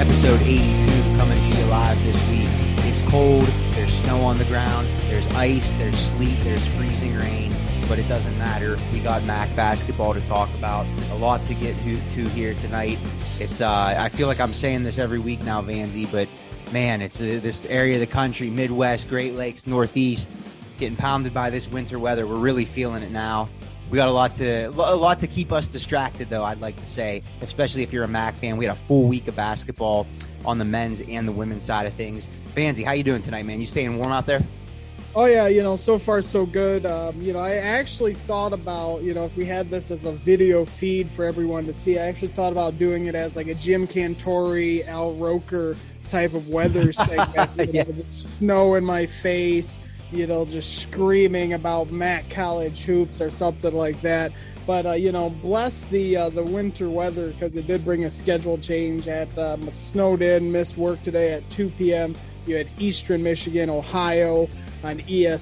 episode 82 coming to you live this week. It's cold, there's snow on the ground, there's ice, there's sleet, there's freezing rain, but it doesn't matter. We got MAC basketball to talk about, a lot to get to here tonight. It's I feel like I'm saying this every week now, Vanzi, but man, it's this area of the country, Midwest, Great Lakes, Northeast, getting pounded by this winter weather. We're really feeling it now. We got a lot to keep us distracted, though, I'd like to say, especially if you're a MAC fan. We had a full week of basketball on the men's and the women's side of things. Vanzi, how you doing tonight, man? You staying warm out there? Oh, yeah, so far so good. I actually thought about, if we had this as a video feed for everyone to see, I actually thought about doing it as like a Jim Cantore, Al Roker type of weather segment. Yeah. Snow in my face, just screaming about MAC college hoops or something like that. But, bless the winter weather, because it did bring a schedule change. Snowed in, missed work today at 2 p.m. You had Eastern Michigan, Ohio on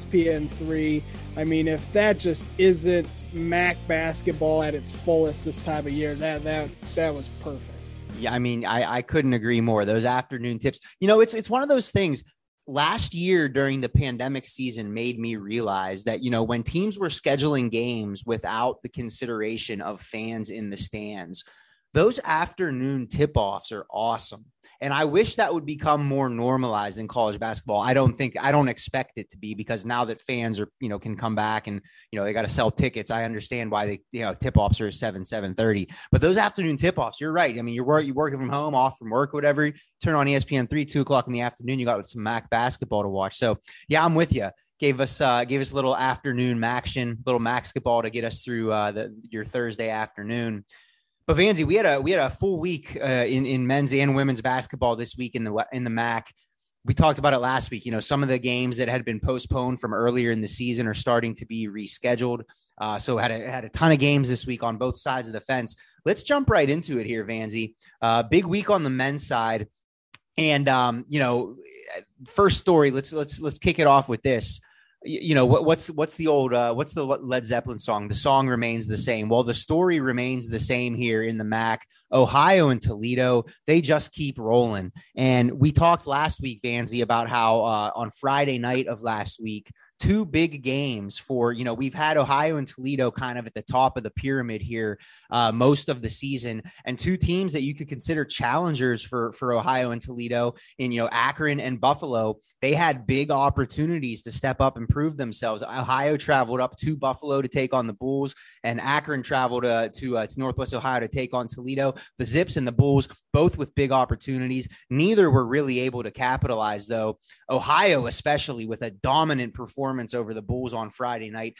ESPN3. I mean, if that just isn't MAC basketball at its fullest this time of year, that was perfect. Yeah, I mean, I couldn't agree more. Those afternoon tips, it's one of those things. Last year during the pandemic season made me realize that, when teams were scheduling games without the consideration of fans in the stands, those afternoon tip-offs are awesome. And I wish that would become more normalized in college basketball. I don't expect it to be, because now that fans are, can come back and, they got to sell tickets. I understand why they, tip-offs are 7:30, but those afternoon tip-offs, you're right. I mean, you're working from home, off from work, whatever, turn on ESPN3, 2:00 in the afternoon, you got some MAC basketball to watch. So yeah, I'm with you. Gave us a little afternoon MACtion, little basketball to get us through your Thursday afternoon. But Vanzi, we had a full week in men's and women's basketball this week in the MAC. We talked about it last week. Some of the games that had been postponed from earlier in the season are starting to be rescheduled. So had a ton of games this week on both sides of the fence. Let's jump right into it here, Vanzi. Big week on the men's side, and first story. Let's kick it off with this. What's the Led Zeppelin song? The song remains the same. Well, the story remains the same here in the MAC. Ohio and Toledo, they just keep rolling. And we talked last week, Vanzi, about how on Friday night of last week, two big games for, we've had Ohio and Toledo kind of at the top of the pyramid here most of the season, and two teams that you could consider challengers for Ohio and Toledo in, Akron and Buffalo. They had big opportunities to step up and prove themselves. Ohio traveled up to Buffalo to take on the Bulls, and Akron traveled to Northwest Ohio to take on Toledo. The Zips and the Bulls, both with big opportunities. Neither were really able to capitalize, though. Ohio, especially, with a dominant performance over the Bulls on Friday night,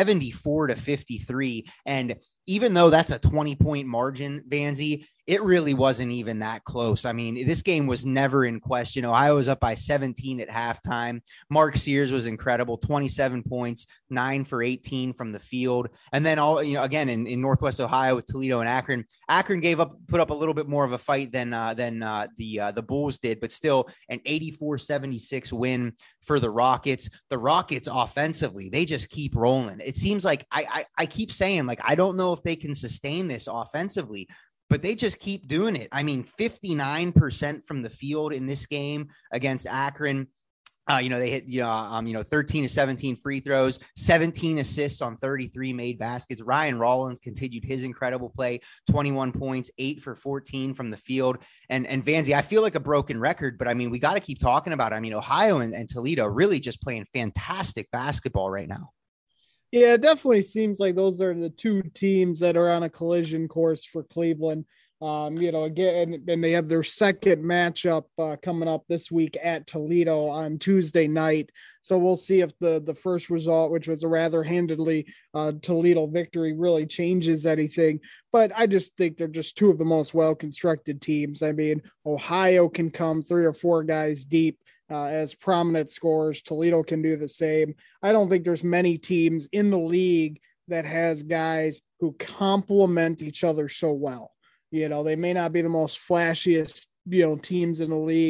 74-53. And even though that's a 20-point margin, Vanzi, it really wasn't even that close. I mean, this game was never in question. Ohio was up by 17 at halftime. Mark Sears was incredible, 27 points, 9 for 18 from the field. And then again, in Northwest Ohio with Toledo and Akron, put up a little bit more of a fight than the Bulls did, but still an 84-76 win for the Rockets. The Rockets offensively, they just keep rolling. It seems like I keep saying, like, I don't know if they can sustain this offensively, but they just keep doing it. I mean, 59% from the field in this game against Akron. They hit, 13 to 17 free throws, 17 assists on 33 made baskets. Ryan Rollins continued his incredible play, 21 points, 8 for 14 from the field. And Vanzi, I feel like a broken record, but I mean, we got to keep talking about it. I mean, Ohio and Toledo really just playing fantastic basketball right now. Yeah, it definitely seems like those are the two teams that are on a collision course for Cleveland. Again, and they have their second matchup coming up this week at Toledo on Tuesday night. So we'll see if the first result, which was a rather handedly Toledo victory, really changes anything. But I just think they're just two of the most well-constructed teams. I mean, Ohio can come 3 or 4 guys deep as prominent scorers. Toledo can do the same. I don't think there's many teams in the league that has guys who complement each other so well. They may not be the most flashiest, teams in the league,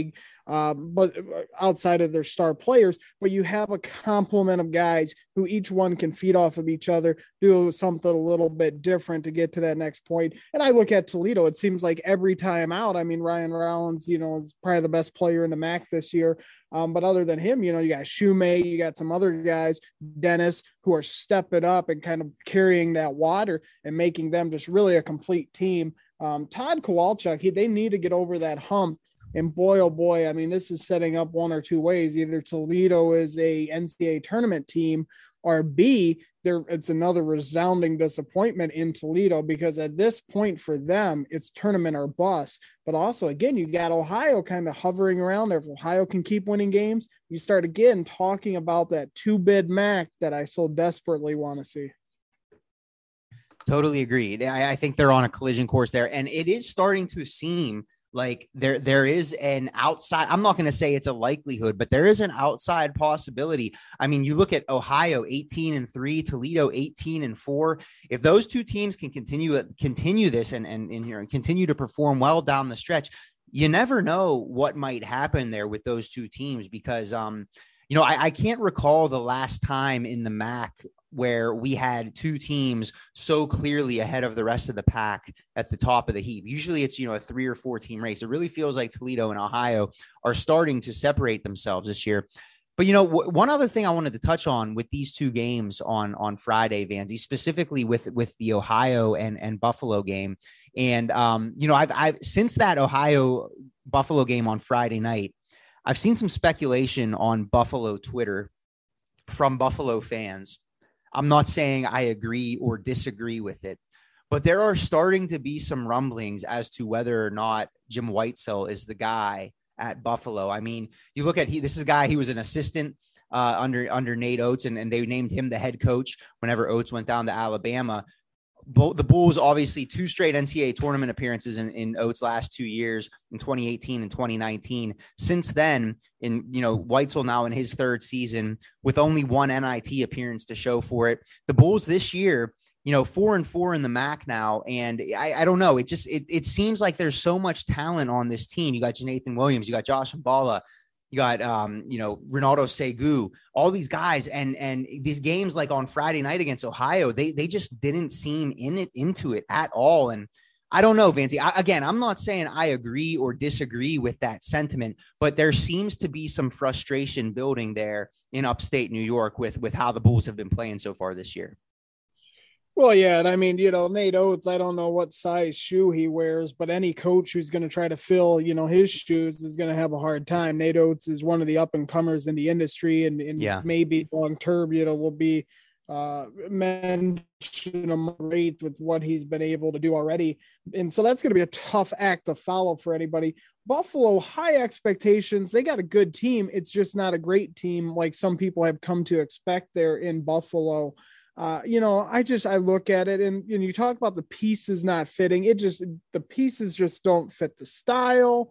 but outside of their star players, but you have a complement of guys who each one can feed off of each other, do something a little bit different to get to that next point. And I look at Toledo, it seems like every time out, I mean, Ryan Rollins, is probably the best player in the MAC this year. But other than him, you got Shumate, you got some other guys, Dennis, who are stepping up and kind of carrying that water and making them just really a complete team. Todd Kowalczyk, they need to get over that hump. And boy, oh boy, I mean, this is setting up one or two ways. Either Toledo is a NCAA tournament team, or B, it's another resounding disappointment in Toledo, because at this point for them, it's tournament or bust. But also, again, you got Ohio kind of hovering around there. If Ohio can keep winning games, you start again talking about that 2-bid MAC that I so desperately want to see. Totally agreed. I think they're on a collision course there, and it is starting to seem like there is an outside, I'm not going to say it's a likelihood, but there is an outside possibility. I mean, you look at Ohio 18-3, Toledo 18-4. If those two teams can continue this and continue to perform well down the stretch, you never know what might happen there with those two teams, because I can't recall the last time in the MAC where we had two teams so clearly ahead of the rest of the pack at the top of the heap. Usually it's, a 3 or 4 team race. It really feels like Toledo and Ohio are starting to separate themselves this year. But, one other thing I wanted to touch on with these two games on Friday, Vanzi, specifically with the Ohio and Buffalo game. And, I've since that Ohio Buffalo game on Friday night, I've seen some speculation on Buffalo Twitter from Buffalo fans. I'm not saying I agree or disagree with it, but there are starting to be some rumblings as to whether or not Jim Whitesell is the guy at Buffalo. I mean, you look at this is a guy, he was an assistant under Nate Oates, and they named him the head coach whenever Oates went down to Alabama. The Bulls, obviously 2 straight NCAA tournament appearances in Oates' last 2 years, in 2018 and 2019. Since then, Whitesell now in his 3rd season with only 1 NIT appearance to show for it. The Bulls this year, 4-4 in the MAC now. And I don't know. It seems like there's so much talent on this team. You got Nathan Williams, you got Josh Mballa, you got, Ronaldo Segu, all these guys. And these games like on Friday night against Ohio, they just didn't seem into it at all. And I don't know, Vancy. I'm not saying I agree or disagree with that sentiment, but there seems to be some frustration building there in upstate New York with how the Bulls have been playing so far this year. Well, yeah, and I mean, Nate Oates, I don't know what size shoe he wears, but any coach who's going to try to fill, his shoes is going to have a hard time. Nate Oates is one of the up-and-comers in the industry, and maybe long-term, will be mentioned rate with what he's been able to do already. And so that's going to be a tough act to follow for anybody. Buffalo, high expectations. They got a good team. It's just not a great team like some people have come to expect there in Buffalo. I look at it and you talk about the pieces not fitting. The pieces just don't fit the style.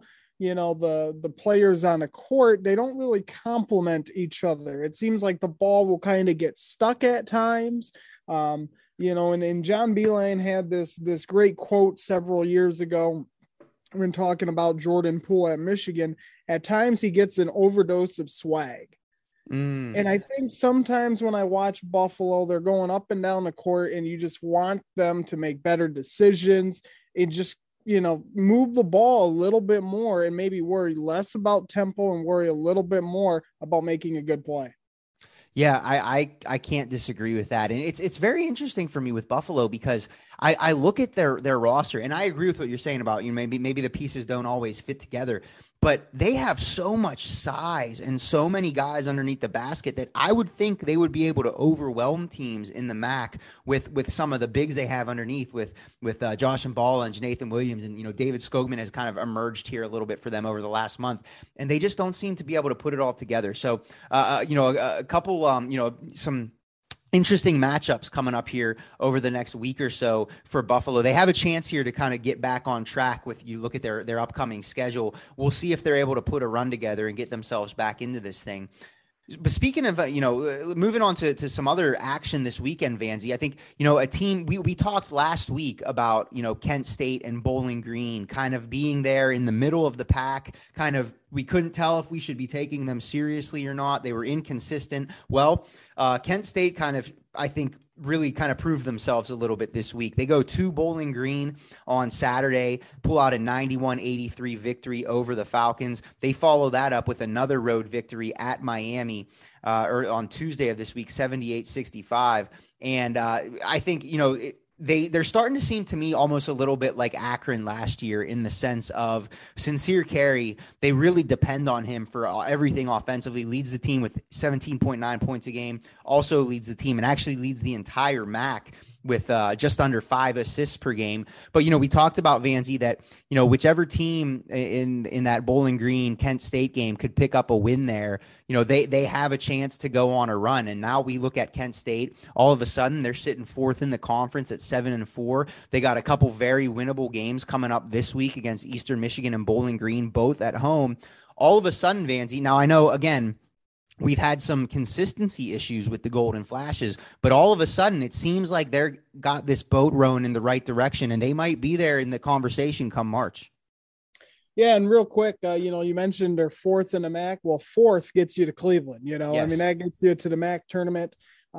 The players on the court, they don't really complement each other. It seems like the ball will kind of get stuck at times. And John Beilein had this great quote several years ago when talking about Jordan Poole at Michigan. At times he gets an overdose of swag. And I think sometimes when I watch Buffalo, they're going up and down the court and you just want them to make better decisions and just, move the ball a little bit more and maybe worry less about tempo and worry a little bit more about making a good play. Yeah, I can't disagree with that. And it's very interesting for me with Buffalo because I look at their roster and I agree with what you're saying about, maybe the pieces don't always fit together, but they have so much size and so many guys underneath the basket that I would think they would be able to overwhelm teams in the MAC with some of the bigs they have underneath with Josh Mballa and Nathan Williams. And, David Skogman has kind of emerged here a little bit for them over the last month, and they just don't seem to be able to put it all together. So, a couple, some interesting matchups coming up here over the next week or so for Buffalo. They have a chance here to kind of get back on track with you look at their upcoming schedule. We'll see if they're able to put a run together and get themselves back into this thing. But speaking of, moving on to some other action this weekend, Vanzi, I think, a team, we talked last week about, Kent State and Bowling Green kind of being there in the middle of the pack, kind of, we couldn't tell if we should be taking them seriously or not. They were inconsistent. Well, Kent State kind of, I think, really kind of proved themselves a little bit this week. They go to Bowling Green on Saturday, pull out a 91-83 victory over the Falcons. They follow that up with another road victory at Miami or on Tuesday of this week, 78-65. And I think, they're starting to seem to me almost a little bit like Akron last year in the sense of Sincere Carey. They really depend on him for everything offensively. Leads the team with 17.9 points a game. Also leads the team and actually leads the entire MAC with just under 5 assists per game. But, we talked about, Vanzi, that, whichever team in that Bowling Green Kent State game could pick up a win there, they have a chance to go on a run. And now we look at Kent State, all of a sudden they're sitting fourth in the conference at 7-4. They got a couple very winnable games coming up this week against Eastern Michigan and Bowling Green, both at home. All of a sudden, Vanzi, now I know, again, we've had some consistency issues with the Golden Flashes, but all of a sudden it seems like they're got this boat rowing in the right direction, and they might be there in the conversation come March. Yeah, and real quick, you mentioned they're fourth in the MAC. Well, fourth gets you to Cleveland. Yes. I mean, that gets you to the MAC tournament.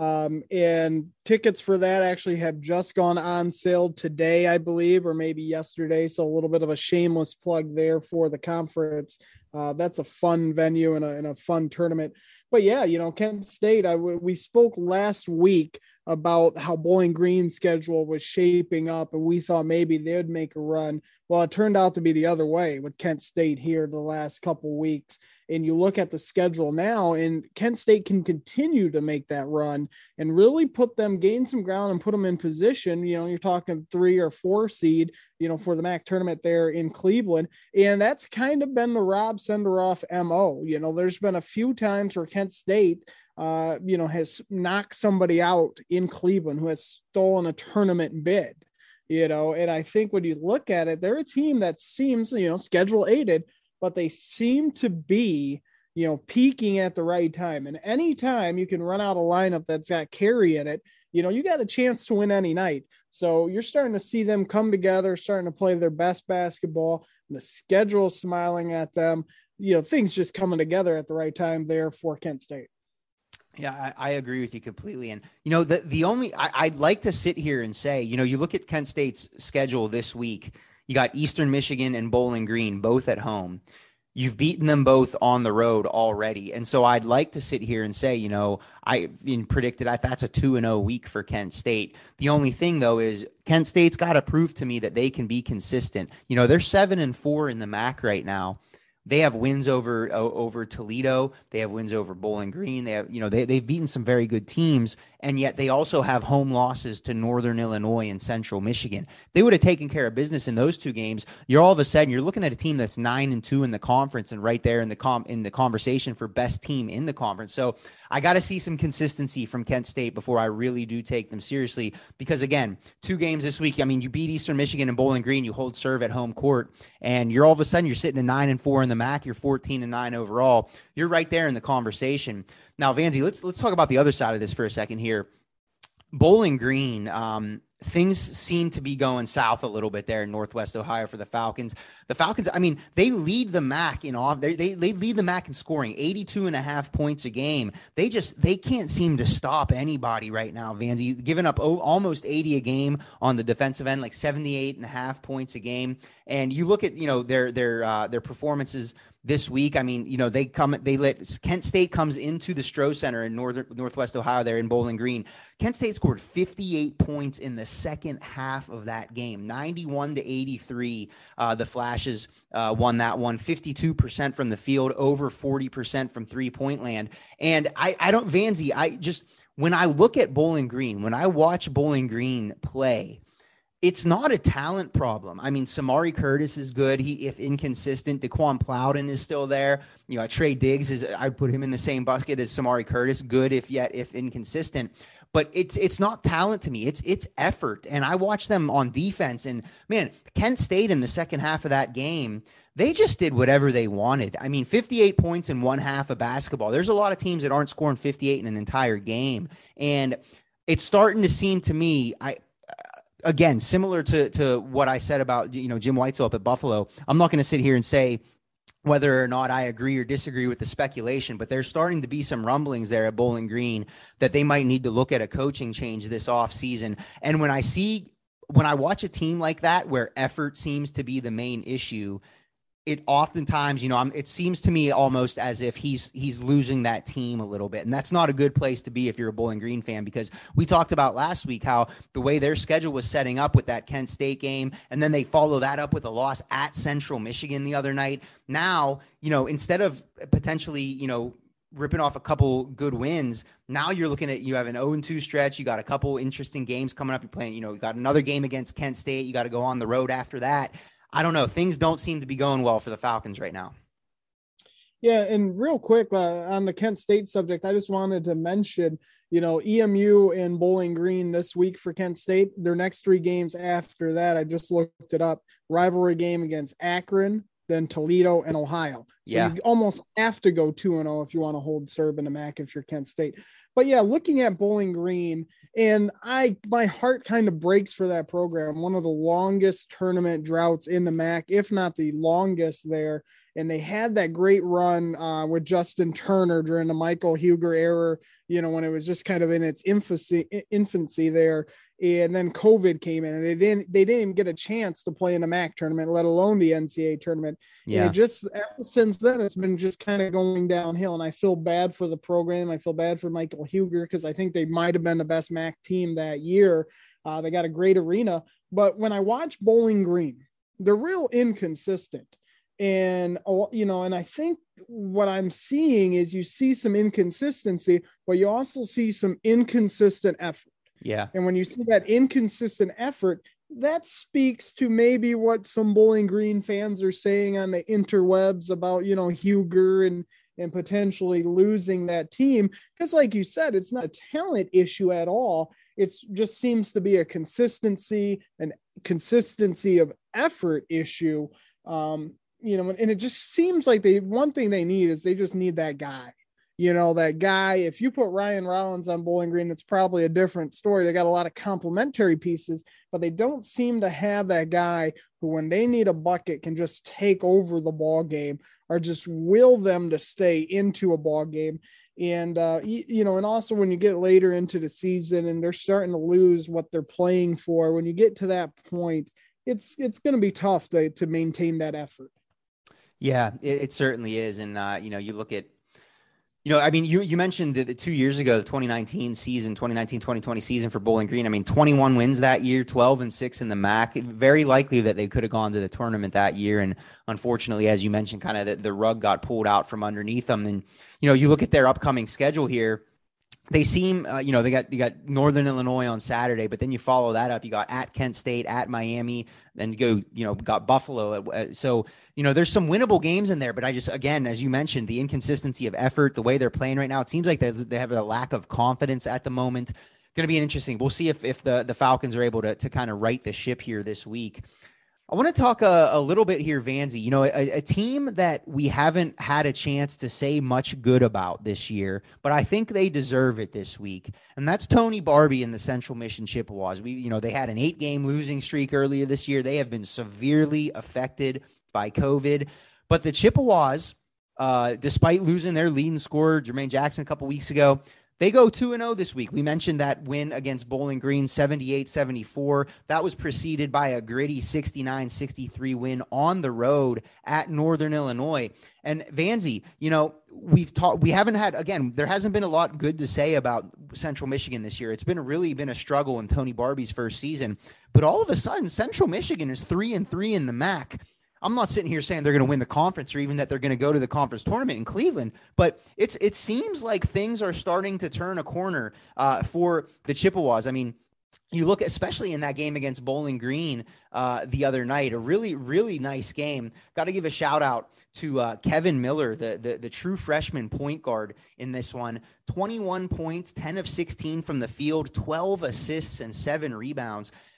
And tickets for that actually have just gone on sale today, I believe, or maybe yesterday. So a little bit of a shameless plug there for the conference. That's a fun venue and a fun tournament. But yeah, Kent State, we spoke last week about how Bowling Green's schedule was shaping up, and we thought maybe they'd make a run. Well, it turned out to be the other way with Kent State here the last couple of weeks. And you look at the schedule now, and Kent State can continue to make that run and really gain some ground and put them in position. You're talking 3 or 4 seed, for the MAC tournament there in Cleveland. And that's kind of been the Rob Senderoff MO. There's been a few times where Kent State, has knocked somebody out in Cleveland who has stolen a tournament bid, and I think when you look at it, they're a team that seems, schedule aided, but they seem to be, peaking at the right time. And anytime you can run out a lineup that's got Carey in it, you got a chance to win any night. So you're starting to see them come together, starting to play their best basketball, and the schedule is smiling at them, things just coming together at the right time there for Kent State. Yeah, I agree with you completely. And, I'd like to sit here and say, you look at Kent State's schedule this week, you got Eastern Michigan and Bowling Green, both at home. You've beaten them both on the road already. And so I'd like to sit here and say, I predicted that's a 2-0 week for Kent State. The only thing, though, is Kent State's got to prove to me that they can be consistent. They're 7-4 in the MAC right now. They have wins over Toledo. They have wins over Bowling Green. They have, they've beaten some very good teams, and yet they also have home losses to Northern Illinois and Central Michigan. If they would have taken care of business in those 2 games, you're all of a sudden you're looking at a team that's 9-2 in the conference and right there in the conversation for best team in the conference. So I got to see some consistency from Kent State before I really do take them seriously, because again, 2 games this week. I mean, you beat Eastern Michigan and Bowling Green, you hold serve at home court, and you're all of a sudden you're sitting at 9-4 in the MAC. You're 14-9 overall. You're right there in the conversation. Now, Vanzi, let's talk about the other side of this for a second here. Bowling Green, things seem to be going south a little bit there in Northwest Ohio for the Falcons. The Falcons, I mean, they lead the MAC in off. They lead the MAC in scoring, 82.5 points a game. They can't seem to stop anybody right now. Vanzi giving up almost 80 a game on the defensive end, like 78.5 points a game. And you look at their performances this week. I mean, Kent State comes into the Stroh Center in Northwest Ohio there in Bowling Green. Kent State scored 58 points in the second half of that game, 91-83. The Flashes won that one, 52% from the field, over 40% from 3-point land. And when I look at Bowling Green, when I watch Bowling Green play, it's not a talent problem. I mean, Samari Curtis is good. If inconsistent, Daquan Plowden is still there. Trey Diggs I put him in the same bucket as Samari Curtis, good if inconsistent. But it's not talent to me. It's effort. And I watch them on defense, and man, Kent State in the second half of that game, they just did whatever they wanted. I mean, 58 points in one half of basketball. There's a lot of teams that aren't scoring 58 in an entire game. And it's starting to seem to me, again, similar to what I said about, Jim Whitesell up at Buffalo. I'm not going to sit here and say whether or not I agree or disagree with the speculation, but there's starting to be some rumblings there at Bowling Green that they might need to look at a coaching change this offseason. And when I watch a team like that where effort seems to be the main issue, it oftentimes, it seems to me almost as if he's losing that team a little bit. And that's not a good place to be if you're a Bowling Green fan, because we talked about last week how the way their schedule was setting up with that Kent State game, and then they follow that up with a loss at Central Michigan the other night. Now, instead of potentially, ripping off a couple good wins, now you're looking at, you have an 0-2 stretch. You got a couple interesting games coming up. You're playing, you got another game against Kent State. You got to go on the road after that. I don't know. Things don't seem to be going well for the Falcons right now. Yeah, and real quick on the Kent State subject, I just wanted to mention, EMU and Bowling Green this week for Kent State. Their next 3 games after that, I just looked it up. Rivalry game against Akron, then Toledo and Ohio. So you almost have to go 2-0 if you want to hold serve in the MAC if you're Kent State. But yeah, looking at Bowling Green, and my heart kind of breaks for that program. One of the longest tournament droughts in the MAC, if not the longest there. And they had that great run with Justin Turner during the Michael Huger era, when it was just kind of in its infancy there. And then COVID came in, and they didn't even get a chance to play in the MAC tournament, let alone the NCAA tournament. Yeah. And ever since then, it's been just kind of going downhill. And I feel bad for the program. I feel bad for Michael Huger, because I think they might have been the best MAC team that year. They got a great arena. But when I watch Bowling Green, they're real inconsistent. And, and I think what I'm seeing is you see some inconsistency, but you also see some inconsistent effort. Yeah. And when you see that inconsistent effort, that speaks to maybe what some Bowling Green fans are saying on the interwebs about, Huger and potentially losing that team. Because like you said, it's not a talent issue at all. It's just seems to be a consistency of effort issue. And it just seems like one thing they need is they just need that guy. That guy, if you put Ryan Rollins on Bowling Green, it's probably a different story. They got a lot of complementary pieces, but they don't seem to have that guy who, when they need a bucket, can just take over the ball game or just will them to stay into a ball game. And, and also when you get later into the season and they're starting to lose what they're playing for, when you get to that point, it's going to be tough to maintain that effort. Yeah, it certainly is. And, you look at, you mentioned the 2 years ago, the 2019-2020 season for Bowling Green. I mean, 21 wins that year, 12-6 in the MAC. Very likely that they could have gone to the tournament that year. And unfortunately, as you mentioned, kind of the rug got pulled out from underneath them. And, you look at their upcoming schedule here. They seem, you got Northern Illinois on Saturday, but then you follow that up. You got at Kent State, at Miami, then you go, got Buffalo. So, there's some winnable games in there, but again, as you mentioned, the inconsistency of effort, the way they're playing right now, it seems like they have a lack of confidence at the moment. Going to be interesting. We'll see if the Falcons are able to kind of right the ship here this week. I want to talk a little bit here, Vanzi. A team that we haven't had a chance to say much good about this year, but I think they deserve it this week, and that's Tony Barbie and the Central Mission Chippewas. They had an 8-game losing streak earlier this year. They have been severely affected by COVID, but the Chippewas, despite losing their leading scorer, Jermaine Jackson, a couple weeks ago, they go 2-0 this week. We mentioned that win against Bowling Green, 78-74. That was preceded by a gritty 69-63 win on the road at Northern Illinois. And Vanzi, we haven't had, again, there hasn't been a lot good to say about Central Michigan this year. It's really been a struggle in Tony Barbie's first season. But all of a sudden, Central Michigan is 3-3 in the MAC. I'm not sitting here saying they're going to win the conference or even that they're going to go to the conference tournament in Cleveland, but it seems like things are starting to turn a corner for the Chippewas. I mean, you look, especially in that game against Bowling Green the other night, a really, really nice game. Got to give a shout out to Kevin Miller, the true freshman point guard in this one. 21 points, 10 of 16 from the field, 12 assists and 7 rebounds.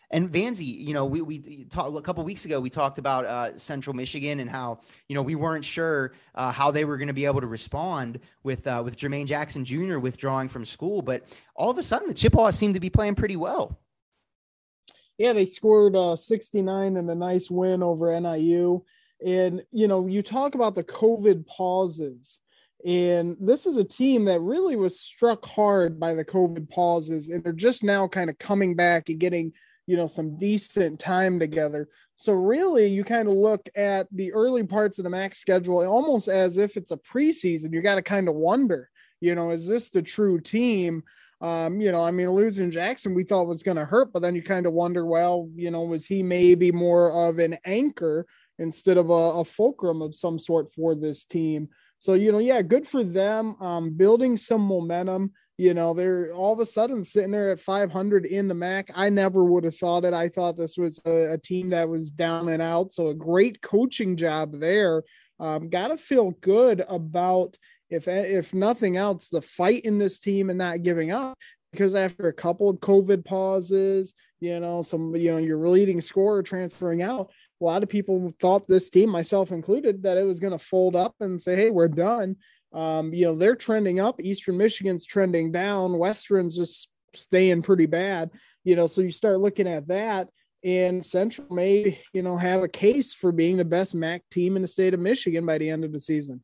And Vanzi, we talked a couple weeks ago. We talked about Central Michigan and how we weren't sure how they were going to be able to respond with Jermaine Jackson Jr. withdrawing from school, but all of a sudden the Chippewas seemed to be playing pretty well. Yeah, they scored 69 in a nice win over NIU. And you talk about the COVID pauses. And this is a team that really was struck hard by the COVID pauses, and they're just now kind of coming back and getting some decent time together. So really, you kind of look at the early parts of the MAC schedule almost as if it's a preseason. You got to kind of wonder, is this the true team? Losing Jackson we thought was going to hurt, but then you kind of wonder, well, was he maybe more of an anchor instead of a fulcrum of some sort for this team? So, good for them, building some momentum. They're all of a sudden sitting there at 500 in the MAC. I never would have thought it. I thought this was a team that was down and out. So a great coaching job there. Got to feel good about, if nothing else, the fight in this team and not giving up, because after a couple of COVID pauses, your leading scorer transferring out, a lot of people thought this team, myself included, that it was going to fold up and say, hey, we're done. They're trending up. Eastern Michigan's trending down. Western's just staying pretty bad. So you start looking at that, and Central may, have a case for being the best MAC team in the state of Michigan by the end of the season.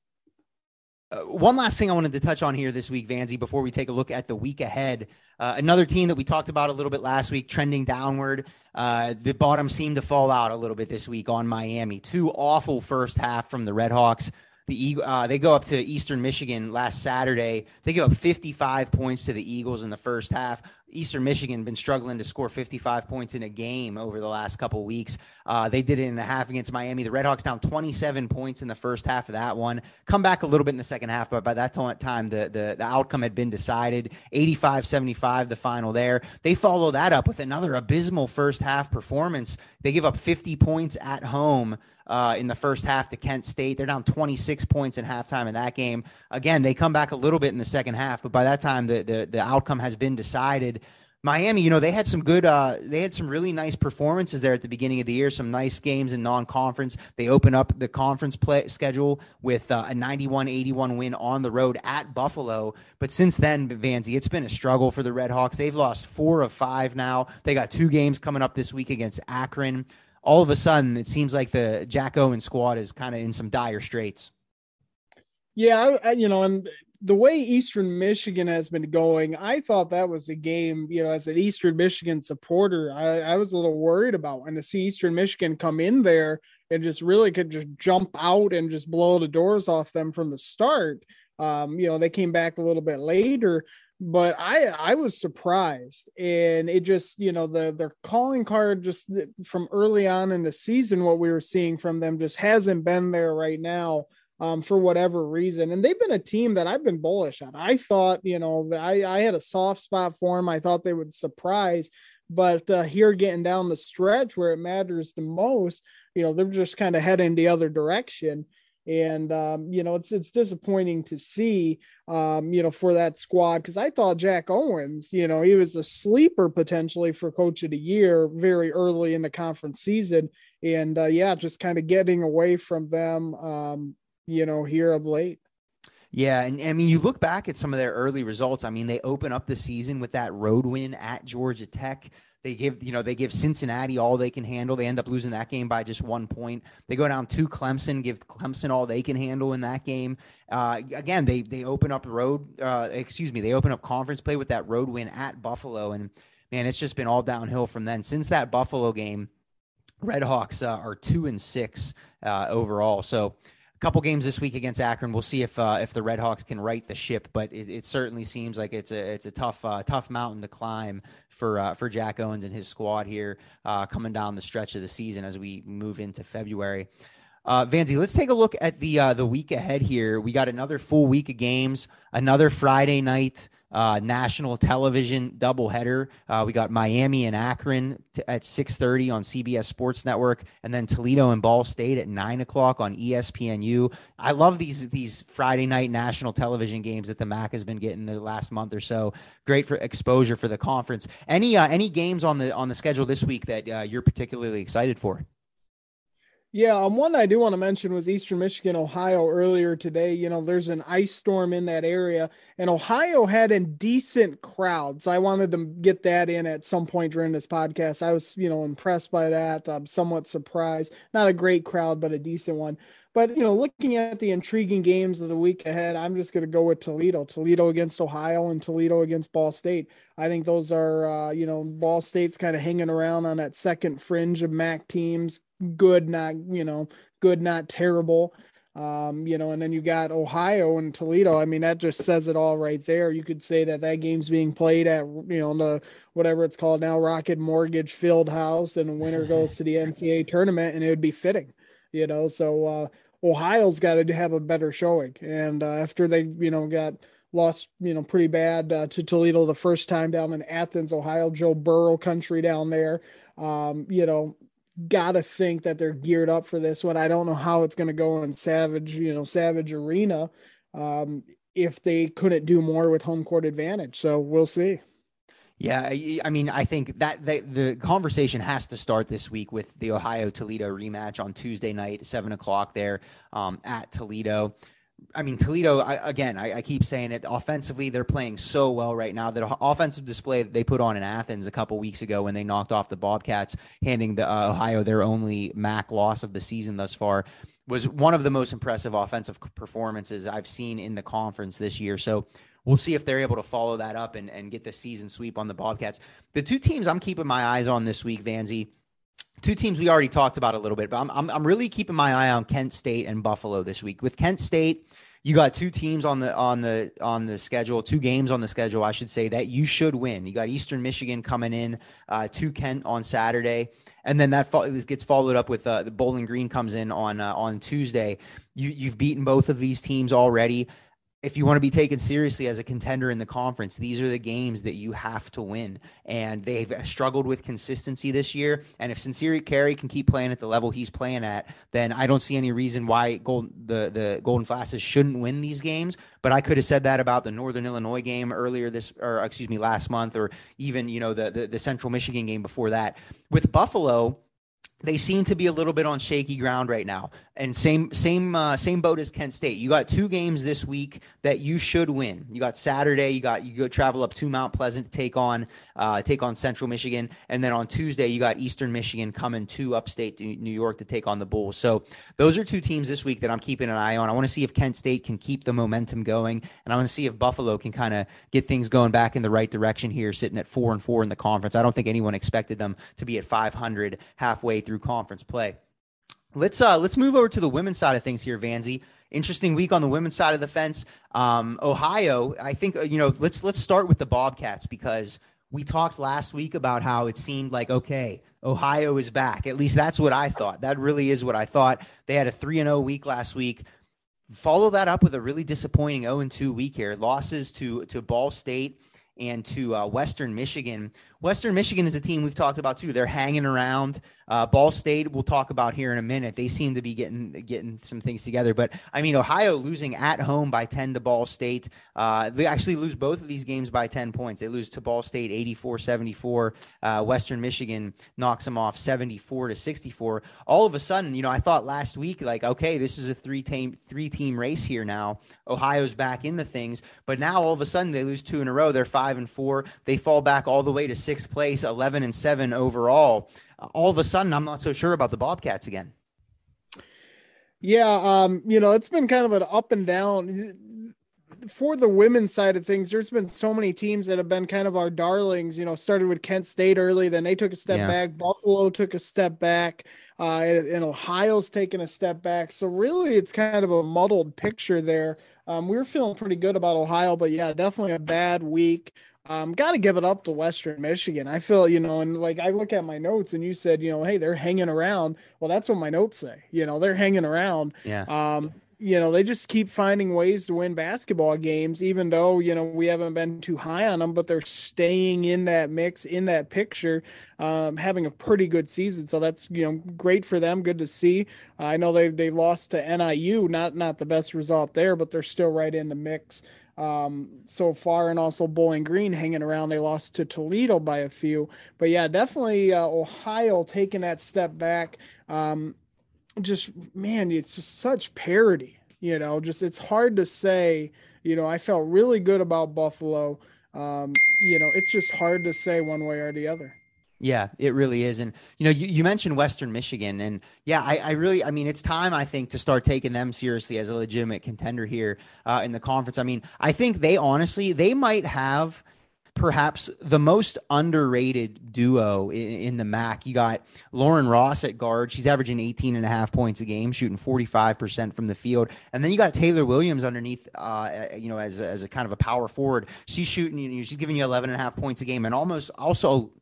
One last thing I wanted to touch on here this week, Vanzi, before we take a look at the week ahead. Another team that we talked about a little bit last week, trending downward. The bottom seemed to fall out a little bit this week on Miami. 2 awful first half from the Redhawks. They go up to Eastern Michigan last Saturday. They give up 55 points to the Eagles in the first half. Eastern Michigan been struggling to score 55 points in a game over the last couple of weeks. They did it in the half against Miami. The Redhawks down 27 points in the first half of that one. Come back a little bit in the second half, but by that time, the outcome had been decided. 85-75, the final there. They follow that up with another abysmal first half performance. They give up 50 points at home in the first half to Kent State. They're down 26 points in halftime in that game. Again, they come back a little bit in the second half, but by that time, the outcome has been decided. Miami, they had some really nice performances there at the beginning of the year, some nice games in non-conference. They open up the conference play schedule with a 91-81 win on the road at Buffalo. But since then, Vanzi, it's been a struggle for the Redhawks. They've lost 4 of 5 now. They got 2 games coming up this week against Akron. All of a sudden, it seems like the Jack Owen squad is kind of in some dire straits. Yeah, and the way Eastern Michigan has been going, I thought that was a game, as an Eastern Michigan supporter, I was a little worried about, and to see Eastern Michigan come in there and just really could just jump out and just blow the doors off them from the start. They came back a little bit later, but I was surprised, and it just, their calling card just from early on in the season, what we were seeing from them just hasn't been there right now. For whatever reason. And they've been a team that I've been bullish on. I thought, I had a soft spot for them. I thought they would surprise, but here getting down the stretch where it matters the most, they're just kind of heading the other direction. And, it's disappointing to see, for that squad, because I thought Jack Owens, he was a sleeper potentially for coach of the year very early in the conference season. And, just kind of getting away from them, here of late. Yeah. And I mean, you look back at some of their early results. I mean, they open up the season with that road win at Georgia Tech. They give Cincinnati all they can handle. They end up losing that game by just 1 point. They go down to Clemson, give Clemson all they can handle in that game. Again, they open up they open up conference play with that road win at Buffalo. And man, it's just been all downhill from then. Since that Buffalo game, Redhawks are 2-6 overall. So couple games this week against Akron. We'll see if the Redhawks can right the ship, but it certainly seems like it's a tough mountain to climb for Jack Owens and his squad here coming down the stretch of the season as we move into February. Vanzi, let's take a look at the week ahead here. We got another full week of games, another Friday night national television doubleheader. We got Miami and Akron at 6:30 on CBS Sports Network, and then Toledo and Ball State at 9 o'clock on ESPNU. I love these Friday night national television games that the MAC has been getting the last month or so. Great for exposure for the conference. Any games on the schedule this week that you're particularly excited for? Yeah, one I do want to mention was Eastern Michigan, Ohio earlier today. There's an ice storm in that area, and Ohio had a decent crowd. So I wanted to get that in at some point during this podcast. I was, impressed by that. I'm somewhat surprised. Not a great crowd, but a decent one. But, looking at the intriguing games of the week ahead, I'm just going to go with Toledo. Toledo against Ohio and Toledo against Ball State. I think those are, Ball State's kind of hanging around on that second fringe of MAC teams. Good, not terrible. And then you got Ohio and Toledo. I mean, that just says it all right there. You could say that game's being played at, the whatever it's called now, Rocket Mortgage Field House, and the winner goes to the NCAA tournament, and it would be fitting, So Ohio's got to have a better showing. And after they, got lost, pretty bad to Toledo the first time down in Athens, Ohio, Joe Burrow country down there, got to think that they're geared up for this one. I don't know how it's going to go in Savage Arena, if they couldn't do more with home court advantage. So we'll see. Yeah, I mean, I think that the conversation has to start this week with the Ohio Toledo rematch on Tuesday night, 7 o'clock there at Toledo. I mean, Toledo, I keep saying it, offensively, they're playing so well right now. That offensive display that they put on in Athens a couple weeks ago when they knocked off the Bobcats, handing the Ohio their only MAC loss of the season thus far, was one of the most impressive offensive performances I've seen in the conference this year. So we'll see if they're able to follow that up and get the season sweep on the Bobcats. The two teams I'm keeping my eyes on this week, Vanzi, two teams we already talked about a little bit, but I'm really keeping my eye on Kent State and Buffalo this week. With Kent State, you got two teams on the schedule, two games on the schedule, I should say, that you should win. You got Eastern Michigan coming in to Kent on Saturday, and then that gets followed up with the Bowling Green comes in on Tuesday. You've beaten both of these teams already. If you want to be taken seriously as a contender in the conference, these are the games that you have to win. And they've struggled with consistency this year. And if Sincere Carey can keep playing at the level he's playing at, then I don't see any reason why the Golden Flashes shouldn't win these games. But I could have said that about the Northern Illinois game last month, or even, the Central Michigan game before that. With Buffalo, they seem to be a little bit on shaky ground right now, and same boat as Kent State. You got two games this week that you should win. You got Saturday. You go travel up to Mount Pleasant to take on Central Michigan, and then on Tuesday you got Eastern Michigan coming to upstate New York to take on the Bulls. So those are two teams this week that I'm keeping an eye on. I want to see if Kent State can keep the momentum going, and I want to see if Buffalo can kind of get things going back in the right direction here, sitting at 4-4 in the conference. I don't think anyone expected them to be at 500 halfway through conference play. Let's move over to the women's side of things here, Vanzi. Interesting week on the women's side of the fence. Ohio, I think, let's start with the Bobcats, because we talked last week about how it seemed like, okay, Ohio is back. At least that's what I thought. That really is what I thought. They had a 3-0 week last week. Follow that up with a really disappointing 0-2 week here. Losses to Ball State and to Western Michigan. Western Michigan is a team we've talked about too. They're hanging around. Ball State, we'll talk about here in a minute. They seem to be getting some things together. But, I mean, Ohio losing at home by 10 to Ball State. They actually lose both of these games by 10 points. They lose to Ball State 84-74. Western Michigan knocks them off 74-64. All of a sudden, I thought last week, like, okay, this is a three-team race here now. Ohio's back into things. But now all of a sudden they lose two in a row. They're 5-4. They fall back all the way to sixth place, 11-7 overall. All of a sudden, I'm not so sure about the Bobcats again. Yeah, it's been kind of an up and down. For the women's side of things, there's been so many teams that have been kind of our darlings. Started with Kent State early, then they took a step back. Buffalo took a step back, and Ohio's taken a step back. So really, it's kind of a muddled picture there. We were feeling pretty good about Ohio, but yeah, definitely a bad week. Got to give it up to Western Michigan. I feel, and like I look at my notes and you said, hey, they're hanging around. Well, that's what my notes say. They're hanging around. Yeah. They just keep finding ways to win basketball games, even though, we haven't been too high on them, but they're staying in that mix, in that picture, having a pretty good season. So that's, great for them. Good to see. I know they lost to NIU, not the best result there, but they're still right in the mix so far. And also Bowling Green hanging around. They lost to Toledo by a few, but yeah, definitely Ohio taking that step back. Just, man, it's just such parity, just it's hard to say. I felt really good about Buffalo. It's just hard to say one way or the other. Yeah, it really is. And, you mentioned Western Michigan, and yeah, I mean, it's time, I think, to start taking them seriously as a legitimate contender here in the conference. I mean, I think they might have perhaps the most underrated duo in the MAC. You got Lauren Ross at guard. She's averaging 18 and a half points a game, shooting 45% from the field. And then you got Taylor Williams underneath, as a kind of a power forward. She's shooting, she's giving you 11 and a half points a game and almost also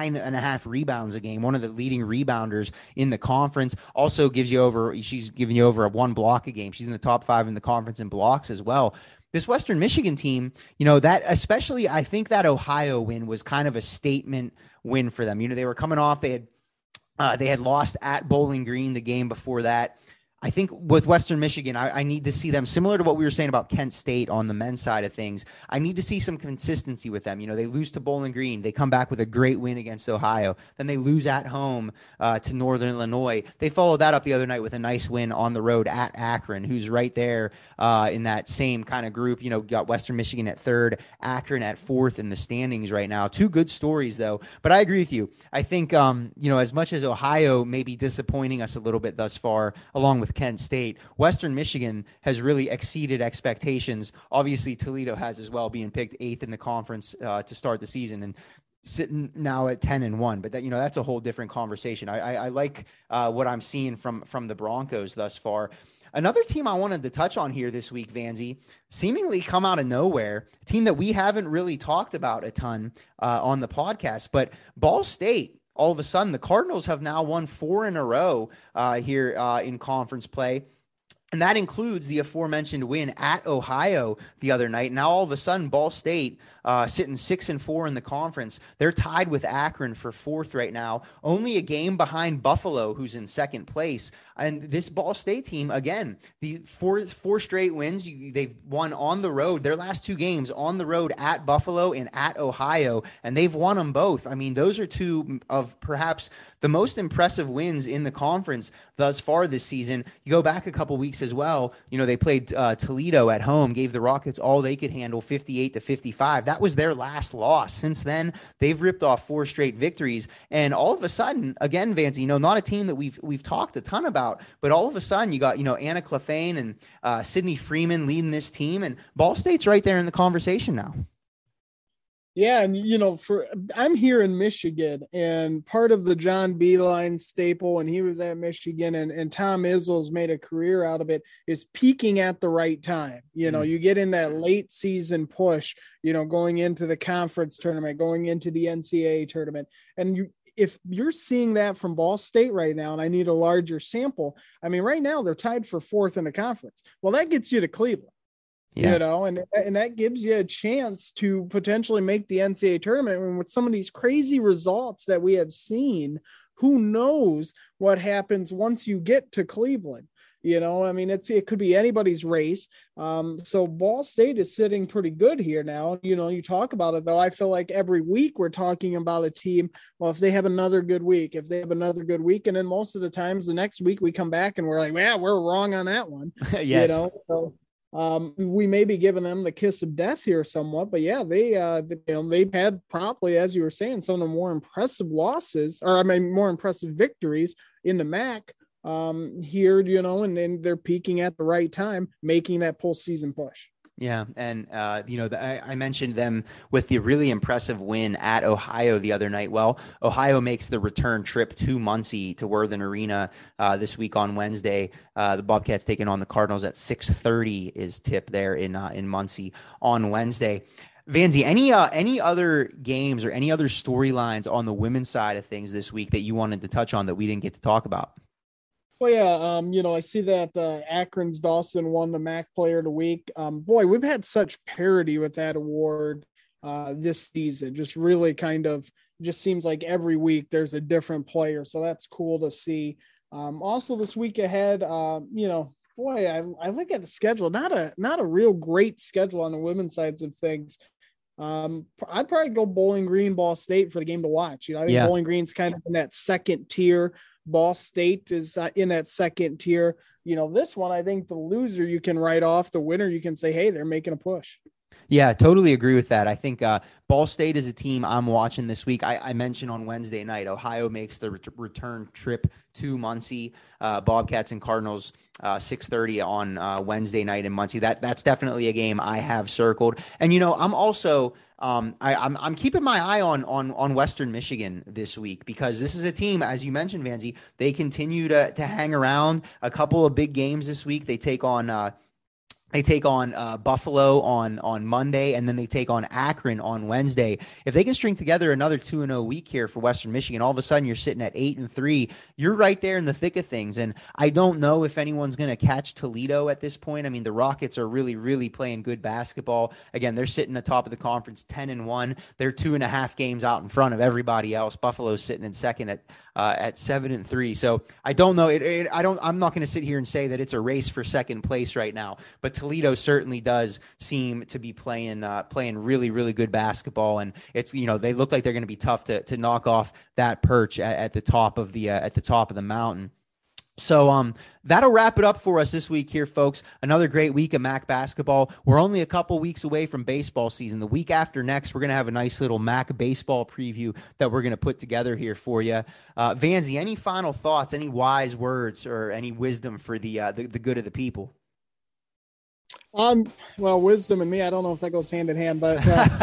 9.5 rebounds a game, one of the leading rebounders in the conference. Also she's giving you over a 1 block a game. She's in the top 5 in the conference in blocks as well. This Western Michigan team, that especially, I think that Ohio win was kind of a statement win for them. They were coming off, they had lost at Bowling Green the game before that. I think with Western Michigan, I need to see them, similar to what we were saying about Kent State on the men's side of things. I need to see some consistency with them. They lose to Bowling Green. They come back with a great win against Ohio. Then they lose at home to Northern Illinois. They followed that up the other night with a nice win on the road at Akron, who's right there in that same kind of group. Got Western Michigan at 3rd, Akron at 4th in the standings right now. 2 good stories, though. But I agree with you. I think, as much as Ohio may be disappointing us a little bit thus far, along with Kent State, Western Michigan has really exceeded expectations. Obviously, Toledo has as well, being picked 8th in the conference to start the season and sitting now at 10-1. But that's a whole different conversation. I like what I'm seeing from the Broncos thus far. Another team I wanted to touch on here this week, Vanzi, seemingly come out of nowhere, a team that we haven't really talked about a ton on the podcast, but Ball State. All of a sudden, the Cardinals have now won 4 in a row here in conference play. And that includes the aforementioned win at Ohio the other night. Now, all of a sudden, Ball State sitting 6-4 in the conference. They're tied with Akron for 4th right now, only a game behind Buffalo, who's in 2nd place. And this Ball State team, again, the four straight wins. They've won on the road. Their last 2 games on the road at Buffalo and at Ohio, and they've won them both. I mean, those are 2 of perhaps the most impressive wins in the conference thus far this season. You go back a couple weeks as well. They played Toledo at home, gave the Rockets all they could handle, 58-55. That was their last loss. Since then, they've ripped off 4 straight victories. And all of a sudden, again, Vance, not a team that we've talked a ton about, but all of a sudden you got, Anna Clefane and Sydney Freeman leading this team, and Ball State's right there in the conversation now. Yeah, and I'm here in Michigan, and part of the John Beilein staple, and he was at Michigan, and Tom Izzo's made a career out of it, is peaking at the right time. You get in that late season push, going into the conference tournament, going into the NCAA tournament, and if you're seeing that from Ball State right now, and I need a larger sample, I mean, right now they're tied for 4th in the conference. Well, that gets you to Cleveland. Yeah. And that gives you a chance to potentially make the NCAA tournament. And with some of these crazy results that we have seen, who knows what happens once you get to Cleveland? I mean, it could be anybody's race. So Ball State is sitting pretty good here now. You talk about it, though. I feel like every week we're talking about a team. Well, if they have another good week, and then most of the times the next week we come back and we're like, yeah, we're wrong on that one. Yes. So we may be giving them the kiss of death here somewhat, but yeah, they've had probably, as you were saying, some of the more impressive more impressive victories in the MAC here, and then they're peaking at the right time, making that postseason push. Yeah. And, I mentioned them with the really impressive win at Ohio the other night. Well, Ohio makes the return trip to Muncie to Worthen Arena this week on Wednesday. The Bobcats taking on the Cardinals at 6:30 is tip there in Muncie on Wednesday. Vanzi, any other games or any other storylines on the women's side of things this week that you wanted to touch on that we didn't get to talk about? Well, yeah, I see that Akron's Dawson won the MAC Player of the Week. Boy, we've had such parity with that award this season. Just really just seems like every week there's a different player, so that's cool to see. Also, this week ahead, boy, I look at the schedule. Not a real great schedule on the women's sides of things. I'd probably go Bowling Green, Ball State for the game to watch. I think Bowling Green's kind of in that second tier. Ball State is in that second tier. This one, I think the loser you can write off, the winner you can say, hey, they're making a push. Yeah, totally agree with that. I think Ball State is a team I'm watching this week. I mentioned on Wednesday night, Ohio makes the return trip to Muncie. Bobcats and Cardinals, 6:30 on Wednesday night in Muncie. That's definitely a game I have circled. And I'm also I'm keeping my eye on Western Michigan this week, because this is a team, as you mentioned, Vanzi, they continue to hang around. A couple of big games this week. They take on Buffalo on Monday, and then they take on Akron on Wednesday. If they can string together another 2-0 week here for Western Michigan, all of a sudden you're sitting at 8-3. You're right there in the thick of things. And I don't know if anyone's going to catch Toledo at this point. I mean, the Rockets are really, really playing good basketball. Again, they're sitting atop of the conference 10-1. They're 2.5 games out in front of everybody else. Buffalo's sitting in second at 7-3. So I don't know. I'm not going to sit here and say that it's a race for second place right now, but Toledo certainly does seem to be playing really, really good basketball, and it's they look like they're going to be tough to knock off that perch at the top of the mountain. So that'll wrap it up for us this week here, folks. Another great week of MAC basketball. We're only a couple weeks away from baseball season. The week after next, we're going to have a nice little MAC baseball preview that we're going to put together here for you. Vanzi, any final thoughts, any wise words, or any wisdom for the good of the people? Well, wisdom and me, I don't know if that goes hand in hand, but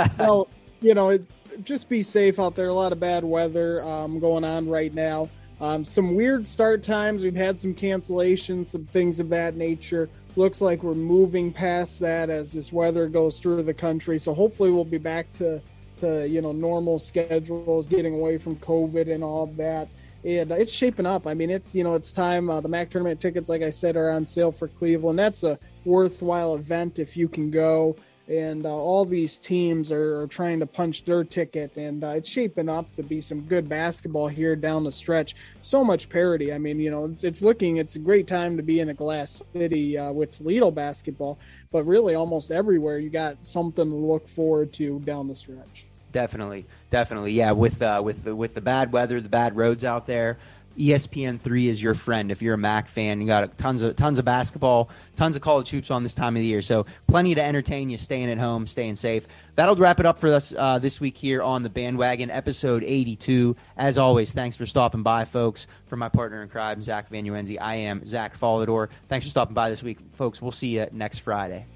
just be safe out there. A lot of bad weather going on right now. Some weird start times. We've had some cancellations, some things of that nature. Looks like we're moving past that as this weather goes through the country. So hopefully we'll be back to normal schedules, getting away from COVID and all of that. And it's shaping up. I mean, it's time. The MAC tournament tickets, like I said, are on sale for Cleveland. That's a worthwhile event if you can go. And all these teams are trying to punch their ticket, and it's shaping up to be some good basketball here down the stretch. So much parity. I mean, it's a great time to be in a Glass City with Toledo basketball, but really almost everywhere you got something to look forward to down the stretch. Definitely. Yeah. With the bad weather, the bad roads out there, ESPN3 is your friend. If you're a MAC fan, you got tons of basketball, tons of college hoops on this time of the year. So plenty to entertain you, staying at home, staying safe. That'll wrap it up for us this week here on The Bandwagon, episode 82. As always, thanks for stopping by, folks. For my partner in crime, Zach Vanuenzi, I am Zach Follador. Thanks for stopping by this week, folks. We'll see you next Friday.